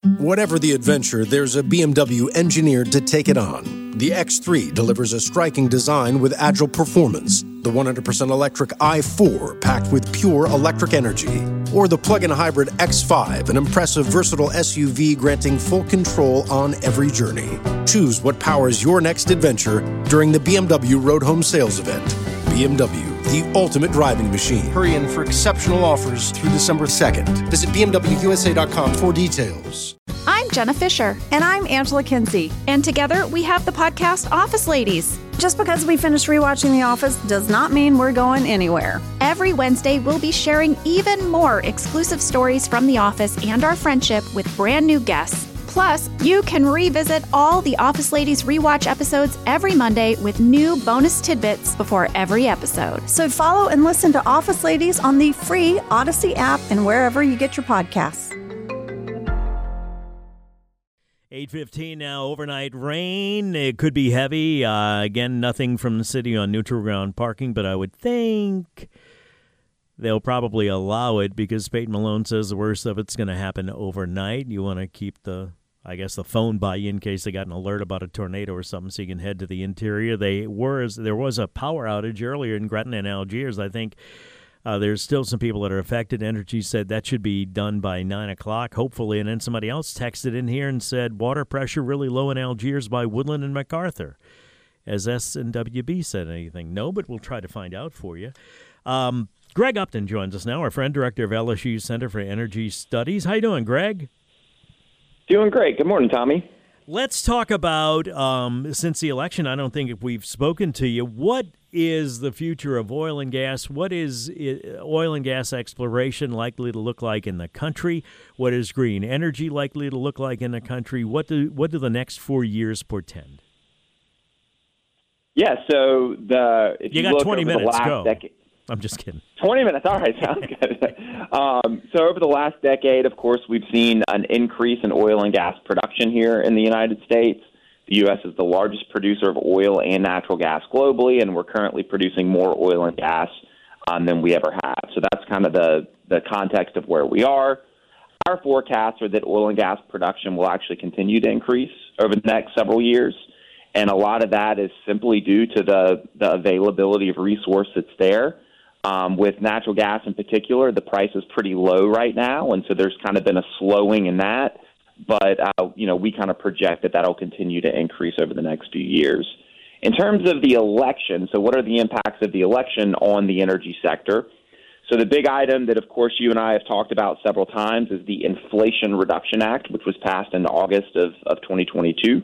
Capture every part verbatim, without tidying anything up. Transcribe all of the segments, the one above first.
Whatever the adventure, there's a B M W engineered to take it on. The X three delivers a striking design with agile performance. The one hundred percent electric i four packed with pure electric energy. Or the plug-in hybrid X five, an impressive versatile S U V granting full control on every journey. Choose what powers your next adventure during the B M W Road Home Sales Event. B M W, the ultimate driving machine. Hurry in for exceptional offers through December second. Visit B M W U S A dot com for details. I'm Jenna Fisher. And I'm Angela Kinsey. And together we have the podcast Office Ladies. Just because we finished rewatching The Office does not mean we're going anywhere. Every Wednesday, we'll be sharing even more exclusive stories from The Office and our friendship with brand new guests. Plus, you can revisit all the Office Ladies rewatch episodes every Monday with new bonus tidbits before every episode. So follow and listen to Office Ladies on the free Odyssey app and wherever you get your podcasts. eight fifteen now, overnight rain. It could be heavy. Uh, again, nothing from the city on neutral ground parking, but I would think they'll probably allow it because Peyton Malone says the worst of it's going to happen overnight. You want to keep the, I guess, the phone by you in case they got an alert about a tornado or something so you can head to the interior. They were, there was a power outage earlier in Gretna and Algiers, I think. Uh, there's still some people that are affected. Energy said that should be done by nine o'clock, hopefully. And then somebody else texted in here and said water pressure really low in Algiers by Woodland and MacArthur. Has S and W B said anything? No, but we'll try to find out for you. Um, Greg Upton joins us now, our friend, director of L S U Center for Energy Studies. How you doing, Greg? Doing great. Good morning, Tommy. Let's talk about, um, since the election, I don't think if we've spoken to you, what is the future of oil and gas? What is oil and gas exploration likely to look like in the country? What is green energy likely to look like in the country? What do what do the next four years portend? Yeah, so the if you, you got look twenty over minutes. the last Go. decade, I'm just kidding. twenty minutes. All right, sounds good. um, so over the last decade, of course, we've seen an increase in oil and gas production here in the United States. The U S is the largest producer of oil and natural gas globally, and we're currently producing more oil and gas um, than we ever have. So that's kind of the, the context of where we are. Our forecasts are that oil and gas production will actually continue to increase over the next several years, and a lot of that is simply due to the, the availability of resource that's there. Um, with natural gas in particular, the price is pretty low right now, and so there's kind of been a slowing in that. But, uh, you know, we kind of project that that'll continue to increase over the next few years. In terms of the election, so what are the impacts of the election on the energy sector? So the big item that, of course, you and I have talked about several times is the Inflation Reduction Act, which was passed in August of, of twenty twenty-two.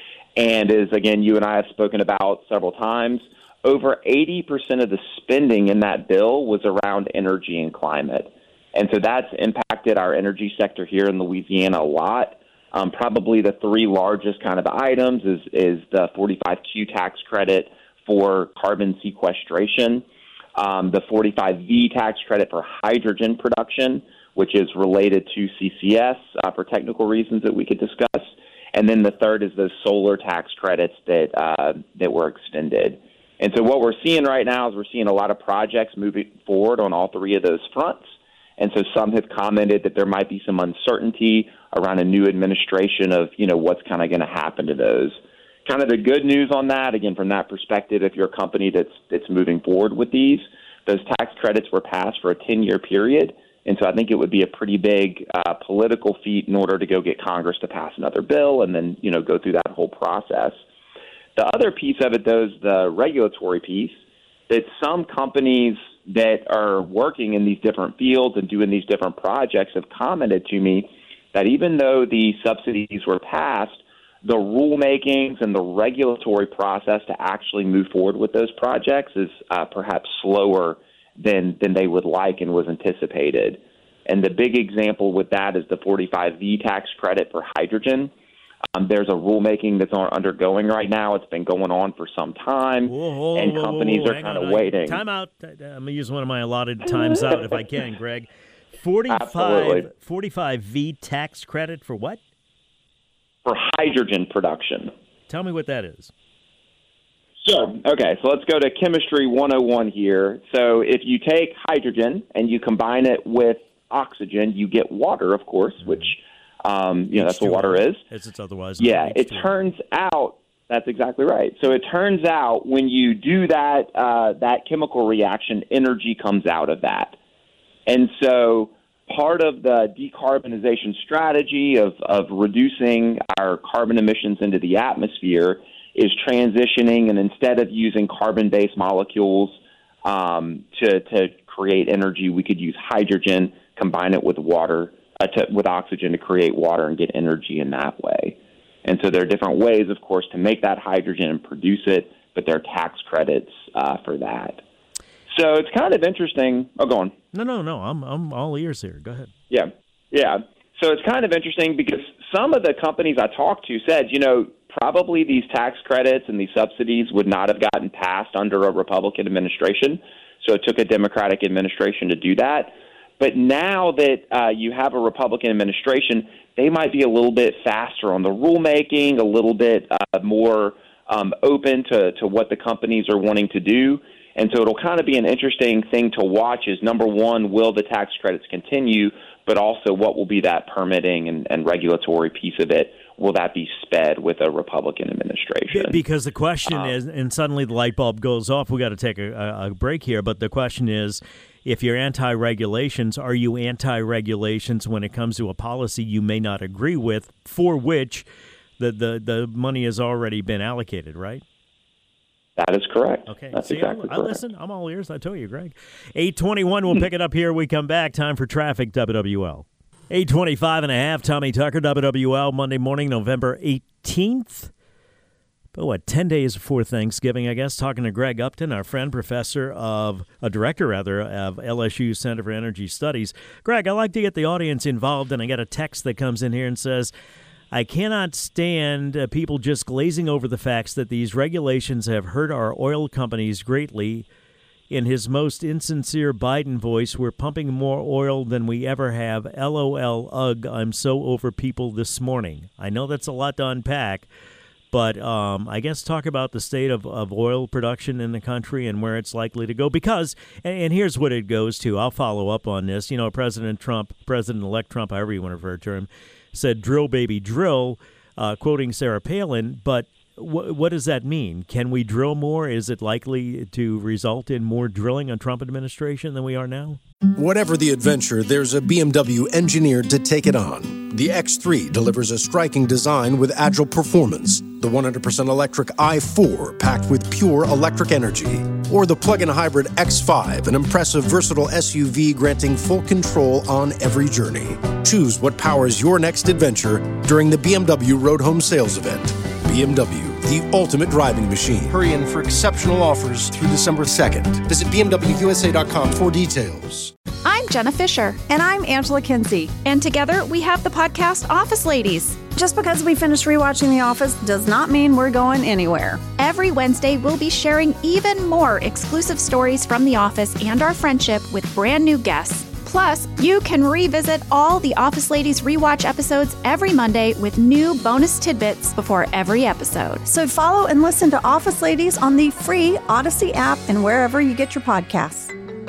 And as, again, you and I have spoken about several times, over eighty percent of the spending in that bill was around energy and climate. And so that's impacted our energy sector here in Louisiana a lot. Um, probably the three largest kind of items is, is the forty-five Q tax credit for carbon sequestration, um, the forty-five V tax credit for hydrogen production, which is related to C C S uh, for technical reasons that we could discuss. And then the third is the solar tax credits that uh, that were extended. And so what we're seeing right now is we're seeing a lot of projects moving forward on all three of those fronts. And so some have commented that there might be some uncertainty around a new administration of, you know, what's kind of going to happen to those. Kind of the good news on that, again, from that perspective, if you're a company that's that's moving forward with these, those tax credits were passed for a ten-year period. And so I think it would be a pretty big uh, political feat in order to go get Congress to pass another bill and then, you know, go through that whole process. The other piece of it, though, is the regulatory piece, that some companies that are working in these different fields and doing these different projects have commented to me that even though the subsidies were passed, the rulemakings and the regulatory process to actually move forward with those projects is uh, perhaps slower than than they would like and was anticipated. And the big example with that is the forty-five V tax credit for hydrogen. Um, there's a rulemaking that's on, undergoing right now. It's been going on for some time, whoa, whoa, and whoa, companies whoa, whoa. are kind on, of waiting. Time out. I'm going to use one of my allotted times out if I can, Greg. forty-five, forty-five V tax credit for what? For hydrogen production. Tell me what that is. Sure. Okay, so let's go to Chemistry one oh one here. So if you take hydrogen and you combine it with oxygen, you get water, of course, which Um, you know, that's what water is. As it's otherwise. Yeah, it H two O. turns out that's exactly right. So it turns out when you do that uh, that chemical reaction, energy comes out of that. And so part of the decarbonization strategy of, of reducing our carbon emissions into the atmosphere is transitioning, and instead of using carbon-based molecules um, to, to create energy, we could use hydrogen, combine it with water, uh, to, with oxygen to create water and get energy in that way. And so there are different ways, of course, to make that hydrogen and produce it, but there are tax credits uh, for that. So it's kind of interesting. Oh, go on. No, no, no. I'm I'm all ears here. Go ahead. Yeah, yeah. So it's kind of interesting because some of the companies I talked to said, you know, probably these tax credits and these subsidies would not have gotten passed under a Republican administration. So it took a Democratic administration to do that. But now that uh, you have a Republican administration, they might be a little bit faster on the rulemaking, a little bit uh, more um, open to, to what the companies are wanting to do. And so it'll kind of be an interesting thing to watch is, number one, will the tax credits continue, but also what will be that permitting and, and regulatory piece of it? Will that be sped with a Republican administration? Because the question um, is, and suddenly the light bulb goes off, we got to take a, a break here, but the question is, if you're anti-regulations, are you anti-regulations when it comes to a policy you may not agree with, for which the, the, the money has already been allocated, right? That is correct. Okay. That's See, exactly I, I correct. listen, I'm all ears. I tell you, Greg. eight twenty-one, we'll pick it up here. We come back. Time for traffic, W W L. eight twenty-five and a half, Tommy Tucker, W W L, Monday morning, November eighteenth. But what, ten days before Thanksgiving, I guess, talking to Greg Upton, our friend, professor of, a director, rather, of L S U Center for Energy Studies. Greg, I like to get the audience involved, and I get a text that comes in here and says, I cannot stand uh, people just glazing over the facts that these regulations have hurt our oil companies greatly. In his most insincere Biden voice, we're pumping more oil than we ever have. LOL, ugh, I'm so over people this morning. I know that's a lot to unpack, but um, I guess talk about the state of, of oil production in the country and where it's likely to go. Because, and, and here's what it goes to. I'll follow up on this. You know, President Trump, President-elect Trump, however you want to refer to him, said, drill, baby, drill, uh, quoting Sarah Palin. But w- what does that mean? Can we drill more? Is it likely to result in more drilling on Trump administration than we are now? Whatever the adventure, there's a B M W engineered to take it on. The X three delivers a striking design with agile performance. The one hundred percent electric i four, packed with pure electric energy. Or the plug-in hybrid X five, an impressive, versatile S U V granting full control on every journey. Choose what powers your next adventure during the B M W Road Home Sales Event. B M W, the ultimate driving machine. Hurry in for exceptional offers through December second. Visit B M W U S A dot com for details. I'm Jenna Fisher. And I'm Angela Kinsey. And together we have the podcast Office Ladies. Just because we finished rewatching The Office does not mean we're going anywhere. Every Wednesday, we'll be sharing even more exclusive stories from The Office and our friendship with brand new guests. Plus, you can revisit all the Office Ladies rewatch episodes every Monday with new bonus tidbits before every episode. So follow and listen to Office Ladies on the free Odyssey app and wherever you get your podcasts.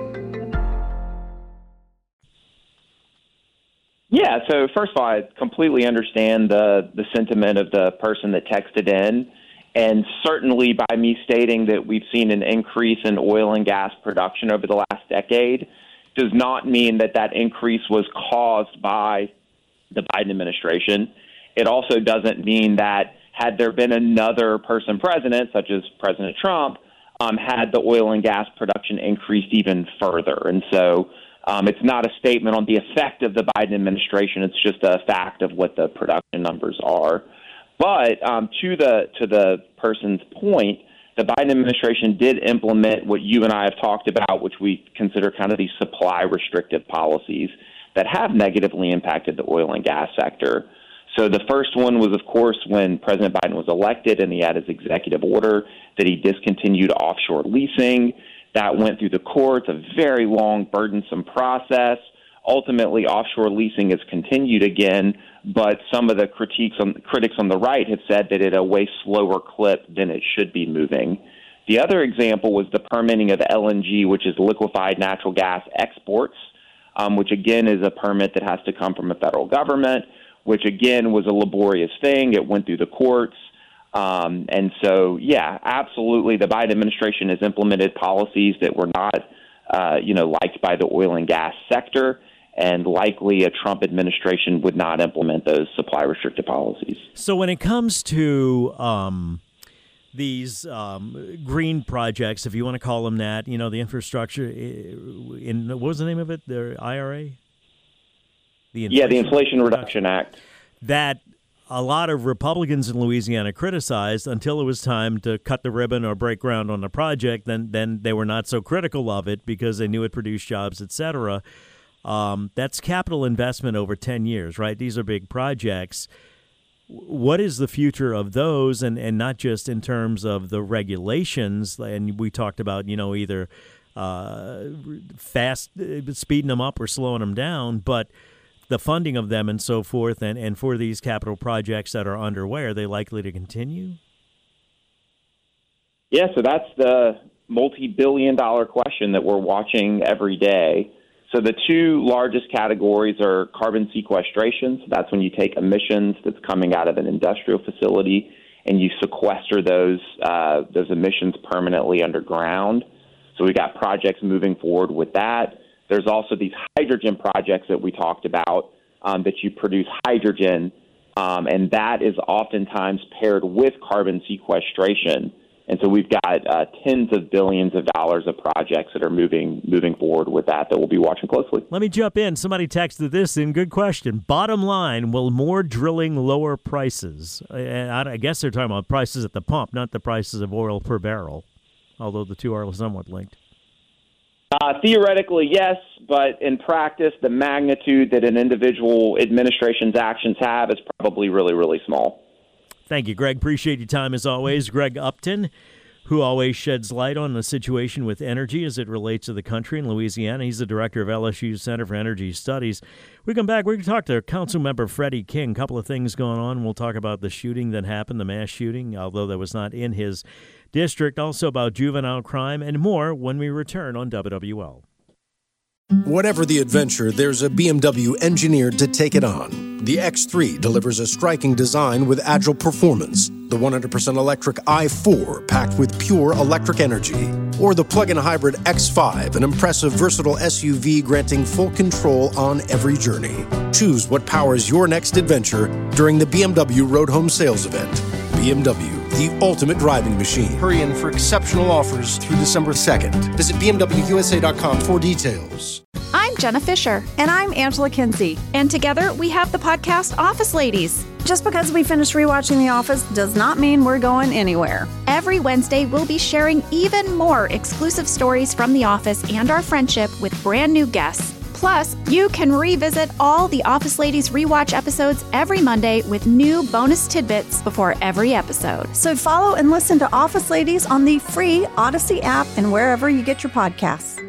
Yeah, so first of all, I completely understand the, the sentiment of the person that texted in. And certainly by me stating that we've seen an increase in oil and gas production over the last decade does not mean that that increase was caused by the Biden administration. It also doesn't mean that had there been another person president, such as President Trump, um, had the oil and gas production increased even further. And so um, it's not a statement on the effect of the Biden administration. It's just a fact of what the production numbers are. But um, to the to the person's point, the Biden administration did implement what you and I have talked about, which we consider kind of these supply restrictive policies that have negatively impacted the oil and gas sector. So the first one was, of course, when President Biden was elected and he had his executive order that he discontinued offshore leasing. That went through the courts, a very long, burdensome process. Ultimately, offshore leasing has continued again, but some of the critiques on, critics on the right have said that at a way slower clip than it should be moving. The other example was the permitting of L N G, which is liquefied natural gas exports, um, which again is a permit that has to come from a federal government. which, again, was a laborious thing. It went through the courts. Um, and so, yeah, absolutely, the Biden administration has implemented policies that were not, uh, you know, liked by the oil and gas sector, and likely a Trump administration would not implement those supply restricted policies. So when it comes to um, these um, green projects, if you want to call them that, you know, the infrastructure, in what was the name of it, the I R A? The yeah, the Inflation Reduction Act. That a lot of Republicans in Louisiana criticized until it was time to cut the ribbon or break ground on the project. Then, then they were not so critical of it because they knew it produced jobs, et cetera. Um, that's capital investment over ten years, right? These are big projects. What is the future of those, and, and not just in terms of the regulations? And we talked about, you know, either uh, fast speeding them up or slowing them down, but the funding of them and so forth, and, and for these capital projects that are underway, are they likely to continue? Yeah, so that's the multi-billion dollar question that we're watching every day. So the two largest categories are carbon sequestration. So that's when you take emissions that's coming out of an industrial facility and you sequester those uh, those emissions permanently underground. So we got projects moving forward with that. There's also these hydrogen projects that we talked about um, that you produce hydrogen, um, and that is oftentimes paired with carbon sequestration. And so we've got uh, tens of billions of dollars of projects that are moving moving forward with that that we'll be watching closely. Let me jump in. Somebody texted this in. Good question. Bottom line, will more drilling lower prices? And I guess they're talking about prices at the pump, not the prices of oil per barrel, although the two are somewhat linked. Uh, theoretically, yes, but in practice, the magnitude that an individual administration's actions have is probably really, really small. Thank you, Greg. Appreciate your time as always. Greg Upton, who always sheds light on the situation with energy as it relates to the country in Louisiana. He's the director of L S U's Center for Energy Studies. We come back, we're going to talk to Councilmember Freddie King. A couple of things going on. We'll talk about the shooting that happened, the mass shooting, although that was not in his district. Also about juvenile crime and more when we return on W W L. Whatever the adventure, there's a B M W engineered to take it on. The X three delivers a striking design with agile performance. The one hundred percent electric i four, packed with pure electric energy. Or the plug-in hybrid X five, an impressive, versatile S U V granting full control on every journey. Choose what powers your next adventure during the B M W Road Home Sales Event. B M W, the ultimate driving machine. Hurry in for exceptional offers through December second. Visit B M W U S A dot com for details. I'm Jenna Fisher. And I'm Angela Kinsey. And together we have the podcast Office Ladies. Just because we finished rewatching The Office does not mean we're going anywhere. Every Wednesday, we'll be sharing even more exclusive stories from The Office and our friendship with brand new guests. Plus, you can revisit all the Office Ladies rewatch episodes every Monday with new bonus tidbits before every episode. So follow and listen to Office Ladies on the free Odyssey app and wherever you get your podcasts.